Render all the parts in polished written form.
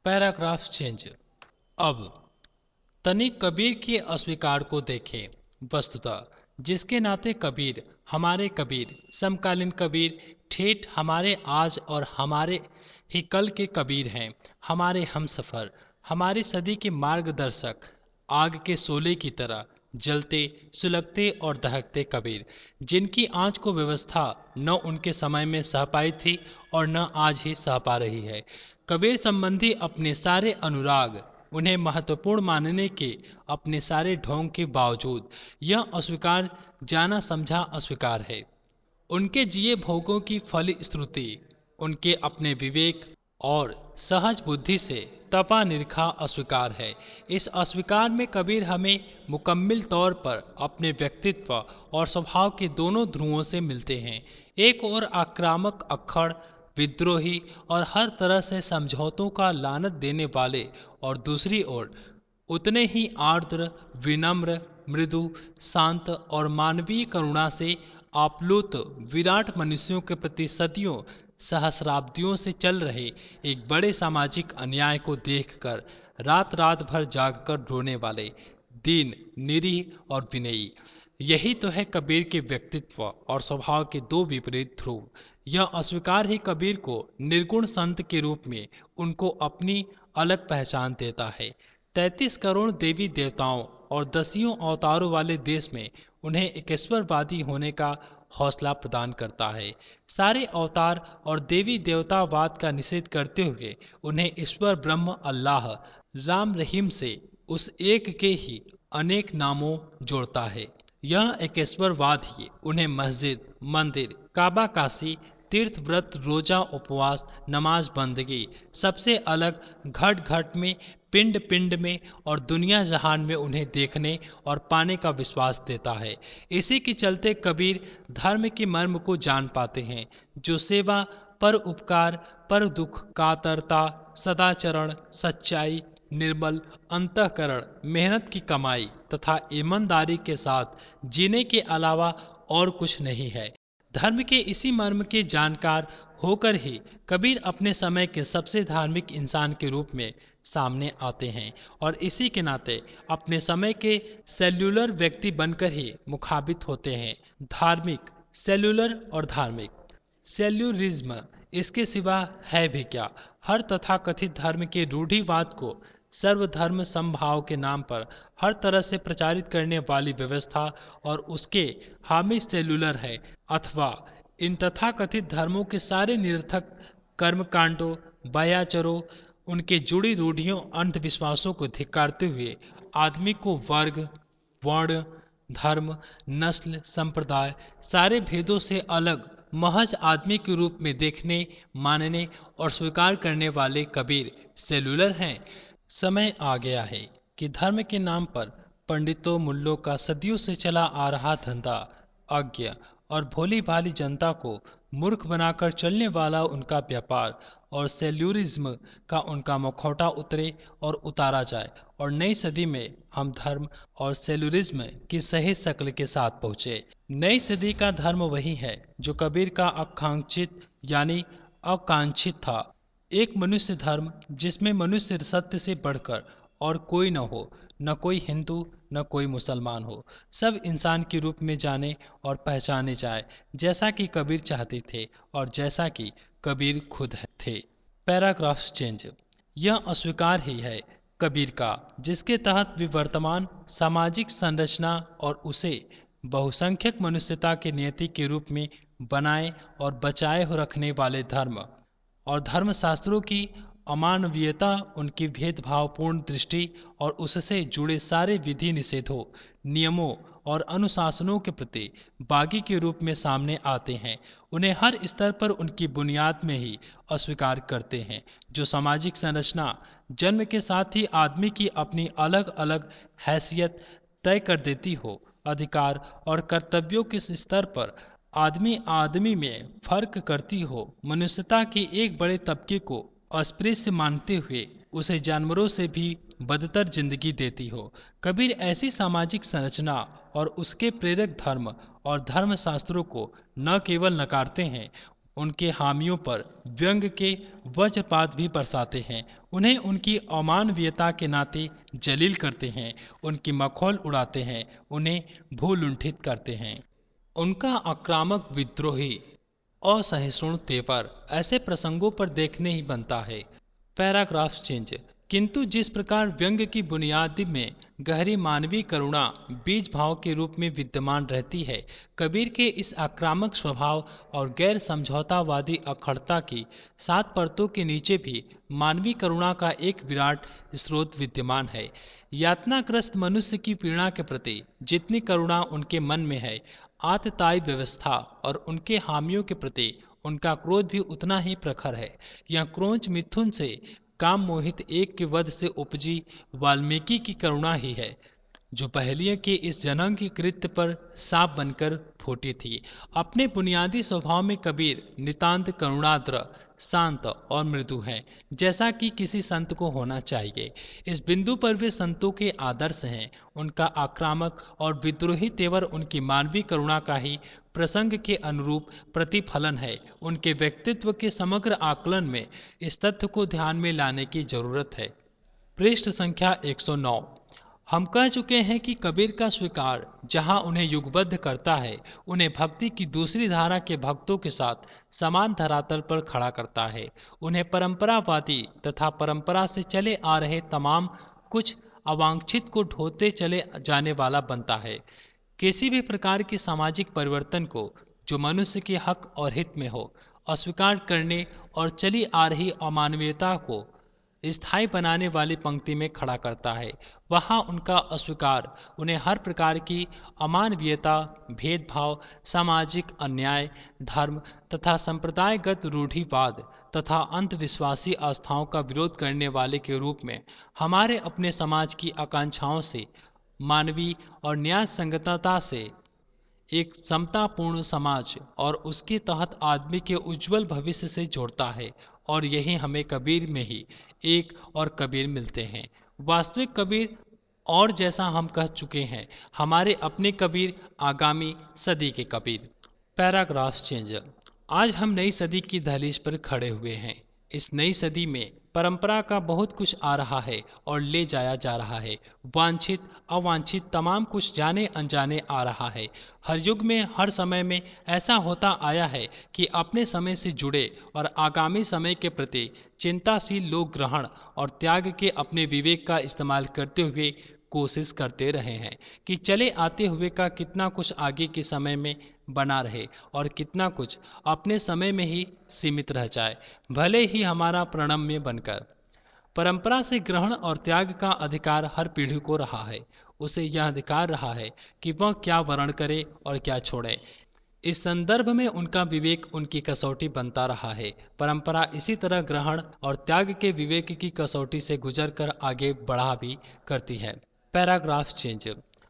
Paragraph change. अब तनिक कबीर के अस्वीकार को देखें। वस्तुतः जिसके नाते कबीर, हमारे कबीर, समकालीन कबीर, ठेठ हमारे आज और हमारे ही कल के कबीर हैं, हमारे हमसफर, हमारी सदी के मार्गदर्शक, आग के शोले की तरह जलते, सुलगते और दहकते कबीर, जिनकी आँच को व्यवस्था न उनके समय में सह पाई थी और न आज ही सह पा रही है। कबीर संबंधी अपने सारे अनुराग, उन्हें महत्वपूर्ण मानने के अपने सारे ढोंग के बावजूद यह अस्वीकार, जाना समझा अस्वीकार है। उनके जिए भोगों की फलश्रुति उनके अपने विवेक और सहज बुद्धि से तपा निरखा अस्वीकार है। इस अस्वीकार में कबीर हमें मुकम्मिल तौर पर अपने व्यक्तित्व और स्वभाव के दोनों ध्रुवों से मिलते हैं। एक ओर आक्रामक, अक्खड़, विद्रोही और हर तरह से समझौतों का लानत देने वाले, और दूसरी ओर उतने ही आर्द्र, विनम्र, मृदु, शांत और मानवीय करुणा से आप्लुत विराट मनुष्यों के प्रति सदियों, सहस्राब्दियों से चल रहे एक बड़े सामाजिक अन्याय को देखकर रात रात भर जागकर रोने वाले, दीन, निरीह और विनयी। यही तो है कबीर के व्यक्तित्व और स्वभाव के दो विपरीत ध्रुव। यह अस्वीकार ही कबीर को निर्गुण संत के रूप में उनको अपनी अलग पहचान देता है। 33 करोड़ देवी देवताओं और दसियों अवतारों वाले देश में उन्हें एकेश्वरवादी होने का हौसला प्रदान करता है। सारे अवतार और देवी देवतावाद का निषेध करते हुए उन्हें ईश्वर ब्रह्म अल्लाह राम रहीम से उस एक के ही अनेक नामों जोड़ता है। यह एकेश्वरवाद ही उन्हें मस्जिद, मंदिर, काबा, काशी, तीर्थ, व्रत, रोजा, उपवास, नमाज, बंदगी, सबसे अलग, घट घट में, पिंड पिंड में और दुनिया जहान में उन्हें देखने और पाने का विश्वास देता है। इसी के चलते कबीर धर्म के मर्म को जान पाते हैं, जो सेवा, पर उपकार, पर दुख, कातरता, सदाचरण, सच्चाई, निर्मल अंतःकरण, मेहनत की कमाई तथा ईमानदारी के साथ जीने के अलावा और कुछ नहीं है। धर्म के इसी मर्म के जानकार होकर ही कबीर अपने समय के सबसे धार्मिक इंसान के रूप में सामने आते हैं और इसी के नाते अपने समय के सेल्युलर व्यक्ति बनकर ही मुखाबित होते हैं। धार्मिक, सेल्युलर और धार्मिक, सेल्युलरिज्म इसके सिवा है भी क्या। हर तथाकथित धर्म के रूढ़िवाद को सर्वधर्म समभाव के नाम पर हर तरह से प्रचारित करने वाली व्यवस्था और उसके हामी सेल्युलर है, अथवा इन तथाकथित धर्मों के सारे निरर्थक कर्मकांडों, बाह्याचारों, उनके जुड़ी रूढ़ियों, अंधविश्वासों को धिक्कारते हुए आदमी को वर्ग, वर्ण, धर्म, नस्ल, संप्रदाय, सारे भेदों से अलग महज आदमी के रूप में देखने, मानने और स्वीकार करने वाले कबीर सेल्युलर हैं। समय आ गया है कि धर्म के नाम पर पंडितों, मुल्लों का सदियों से चला आ रहा धंधा, अज्ञ और भोली भाली जनता को मूर्ख बनाकर चलने वाला उनका व्यापार और सेल्युलरिज्म का उनका मुखौटा उतरे और उतारा जाए और नई सदी में हम धर्म और सेल्युलरिज्म की सही शक्ल के साथ पहुँचे। नई सदी का धर्म वही है जो कबीर का आकांक्षित यानी अकांक्षित था। एक मनुष्य धर्म जिसमें मनुष्य सत्य से बढ़कर और कोई न हो, न कोई हिंदू न कोई मुसलमान हो, सब इंसान के रूप में जाने और पहचाने जाए, जैसा कि कबीर चाहते थे और जैसा कि कबीर खुद थे। Paragraph change. यह अस्वीकार ही है कबीर का, जिसके तहत भी वर्तमान सामाजिक संरचना और उसे बहुसंख्यक मनुष्यता के नियति के रूप में बनाए और बचाए हो रखने वाले धर्म और धर्मशास्त्रों की अमानवीयता, उनकी भेदभावपूर्ण दृष्टि और उससे जुड़े सारे विधि निषेधों, नियमों और अनुशासनों के प्रति बागी के रूप में सामने आते हैं। उन्हें हर स्तर पर उनकी बुनियाद में ही अस्वीकार करते हैं, जो सामाजिक संरचना जन्म के साथ ही आदमी की अपनी अलग अलग हैसियत तय कर देती हो, अधिकार और कर्तव्यों के स्तर पर आदमी आदमी में फर्क करती हो, मनुष्यता के एक बड़े तबके को अस्पृश्य मानते हुए उसे जानवरों से भी बदतर जिंदगी देती हो। कबीर ऐसी सामाजिक संरचना और उसके प्रेरक धर्म और धर्मशास्त्रों को न केवल नकारते हैं उनके हामियों पर व्यंग के वज्रपात भी बरसाते हैं, उन्हें उनकी अमानवीयता के नाते जलील करते हैं, उनकी मखौल उड़ाते हैं, उन्हें भूलुंठित करते हैं। उनका आक्रामक विद्रोही असहिष्णु तेवर ऐसे प्रसंगों पर देखने ही बनता है। Paragraph change. किंतु जिस प्रकार व्यंग की बुनियादी में गहरी मानवीय करुणा बीज भाव के रूप में विद्यमान रहती है, कबीर के इस आक्रामक स्वभाव और गैर समझौतावादी अखंडता की 7 परतों के नीचे भी मानवीय करुणा का एक विराट स्रोत विद्यमान है। यातनाग्रस्त मनुष्य की पीड़ा के प्रति जितनी करुणा उनके मन में है, आततायी व्यवस्था और उनके हामियों के प्रति उनका क्रोध भी उतना ही प्रखर है। यह क्रोध मिथुन से काम मोहित एक के वध से उपजी वाल्मीकि की करुणा ही है, जो पहलिए के इस जनंग कृत्य पर साप बनकर फूटी थी। अपने बुनियादी स्वभाव में कबीर नितांत करुणाद्र, शांत और मृदु हैं, जैसा कि किसी संत को होना चाहिए। इस बिंदु पर वे संतों के आदर्श हैं। उनका आक्रामक और विद्रोही तेवर उनकी मानवीय करुणा का ही प्रसंग के अनुरूप प्रतिफलन है। उनके व्यक्तित्व के समग्र आकलन में इस तथ्य को ध्यान में लाने की जरूरत है। पृष्ठ संख्या 109। हम कह चुके हैं कि कबीर का स्वीकार जहां उन्हें युगबद्ध करता है, उन्हें भक्ति की दूसरी धारा के भक्तों के साथ समान धरातल पर खड़ा करता है। उन्हें परंपरावादी तथा परंपरा से चले आ रहे तमाम कुछ अवांछित को ढोते चले जाने वाला बनता है। किसी भी प्रकार के सामाजिक परिवर्तन को जो मनुष्य के हक और हित में हो, अस्वीकार करने और चली आ रही अमानवीयता को स्थायी बनाने वाली पंक्ति में खड़ा करता है। वहाँ उनका अस्वीकार उन्हें हर प्रकार की अमानवीयता, भेदभाव, सामाजिक अन्याय, धर्म तथा संप्रदायगत रूढ़िवाद तथा अंधविश्वासी आस्थाओं का विरोध करने वाले के रूप में हमारे अपने समाज की आकांक्षाओं से, मानवीय और न्याय संगतता से एक समतापूर्ण समाज और उसके तहत आदमी के उज्जवल भविष्य से जोड़ता है। और यही हमें कबीर में ही एक और कबीर मिलते हैं, वास्तविक कबीर। और जैसा हम कह चुके हैं, हमारे अपने कबीर, आगामी सदी के कबीर। Paragraph change. आज हम नई सदी की दहलीज पर खड़े हुए हैं। इस नई सदी में परंपरा का बहुत कुछ आ रहा है और ले जाया जा रहा है। वांछित अवांछित तमाम कुछ जाने अनजाने आ रहा है। हर युग में, हर समय में ऐसा होता आया है कि अपने समय से जुड़े और आगामी समय के प्रति चिंताशील लोग ग्रहण और त्याग के अपने विवेक का इस्तेमाल करते हुए कोशिश करते रहे हैं कि चले आते हुए का कितना कुछ आगे के समय में बना रहे और कितना कुछ अपने समय में ही सीमित रह जाए, भले ही हमारा प्रणम्य बनकर। परंपरा से ग्रहण और त्याग का अधिकार हर पीढ़ी को रहा है। उसे यह अधिकार रहा है कि वह क्या वर्ण करे और क्या छोड़े। इस संदर्भ में उनका विवेक उनकी कसौटी बनता रहा है। परंपरा इसी तरह ग्रहण और त्याग के विवेक की कसौटी से गुजरकर आगे बढ़ा भी करती है। Paragraph change.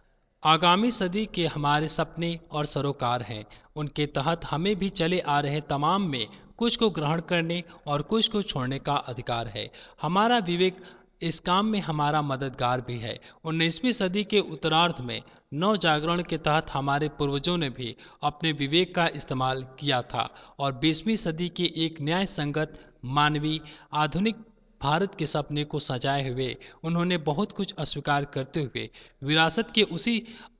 आगामी सदी के हमारे सपने और सरोकार हैं। उनके तहत हमें भी चले आ रहे तमाम में कुछ को ग्रहण करने और कुछ को छोड़ने का अधिकार है। हमारा विवेक इस काम में हमारा मददगार भी है। 19वीं सदी के उत्तरार्ध में नव जागरण के तहत हमारे पूर्वजों ने भी अपने विवेक का इस्तेमाल किया था और 20वीं सदी के एक न्याय संगत, मानवीय, आधुनिक भारत के सपने को सजाए हुए उन्होंने बहुत कुछ अस्वीकार करते हुए विरासत के उसी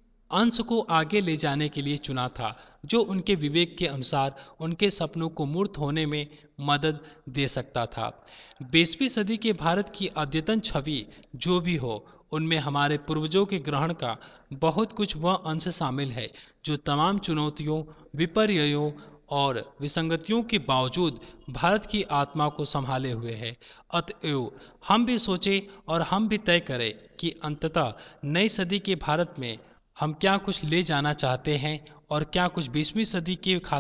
अंश को आगे ले जाने के लिए चुना था जो उनके विवेक के अनुसार उनके सपनों को मूर्त होने में मदद दे सकता था। 20वीं सदी के भारत की अद्यतन छवि जो भी हो, उनमें हमारे पूर्वजों के ग्रहण का बहुत कुछ वह अंश शामिल है जो तमाम चुनौतियों, विपर्ययों और विसंगतियों के बावजूद भारत की आत्मा को संभाले हुए है। अतएव हम भी सोचें और हम भी तय करें कि अंततः नई सदी के भारत में हम क्या कुछ ले जाना चाहते हैं और क्या कुछ 20वीं सदी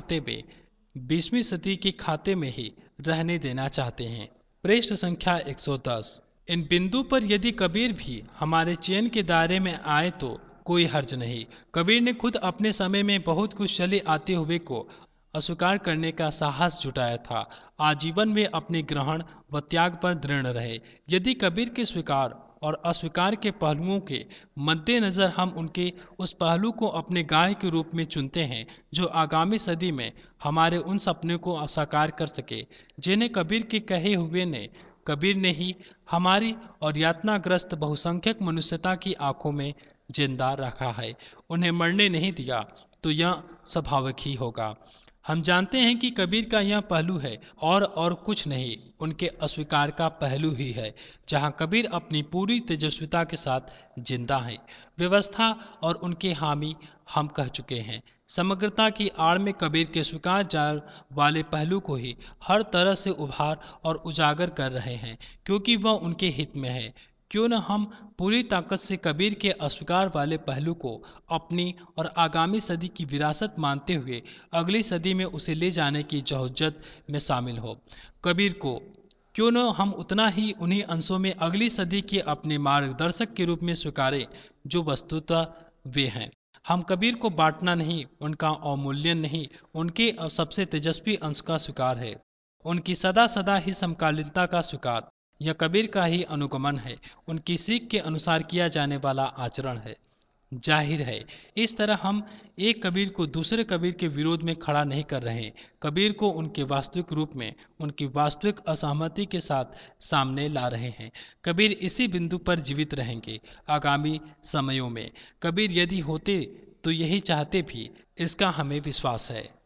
के खाते में ही रहने देना चाहते हैं। पृष्ठ संख्या 110। इन बिंदु पर यदि कबीर भी हमारे चयन के दायरे में आए तो कोई हर्ज नहीं। कबीर ने खुद अपने समय में बहुत कुछ चले आते हुए को अस्वीकार करने का साहस जुटाया था। आजीवन वे अपने ग्रहण व त्याग पर दृढ़ रहे। यदि कबीर के स्वीकार और अस्वीकार के पहलुओं के मद्देनज़र हम उनके उस पहलू को अपने गाय के रूप में चुनते हैं जो आगामी सदी में हमारे उन सपने को साकार कर सके जिन्हें कबीर ने ही हमारी और यातनाग्रस्त बहुसंख्यक मनुष्यता की आंखों में जिंदा रखा है। उन्हें मरने नहीं दिया तो यह स्वाभाविक ही होगा। हम जानते हैं कि कबीर का यह पहलू है और कुछ नहीं, उनके अस्वीकार का पहलू ही है, जहां कबीर अपनी पूरी तेजस्विता के साथ जिंदा हैं। व्यवस्था और उनके हामी हम कह चुके हैं। समग्रता की आड़ में कबीर के स्वीकार जाल वाले पहलू को ही हर तरह से उभार और उजागर कर रहे हैं, क्योंकि वह उनके हित में है। क्यों न हम पूरी ताकत से कबीर के अस्वीकार वाले पहलू को अपनी और आगामी सदी की विरासत मानते हुए अगली सदी में उसे ले जाने की जहज्जत में शामिल हो। कबीर को क्यों न हम उतना ही उन्हीं अंशों में अगली सदी के अपने मार्गदर्शक के रूप में स्वीकारें जो वस्तुतः वे हैं। हम कबीर को बांटना नहीं, उनका अवमूल्यन नहीं, उनके सबसे तेजस्वी अंश का स्वीकार है, उनकी सदा सदा ही समकालीनता का स्वीकार। यह कबीर का ही अनुगमन है, उनकी सीख के अनुसार किया जाने वाला आचरण है। जाहिर है इस तरह हम एक कबीर को दूसरे कबीर के विरोध में खड़ा नहीं कर रहे, कबीर को उनके वास्तविक रूप में उनकी वास्तविक असहमति के साथ सामने ला रहे हैं। कबीर इसी बिंदु पर जीवित रहेंगे आगामी समयों में। कबीर यदि होते तो यही चाहते भी, इसका हमें विश्वास है।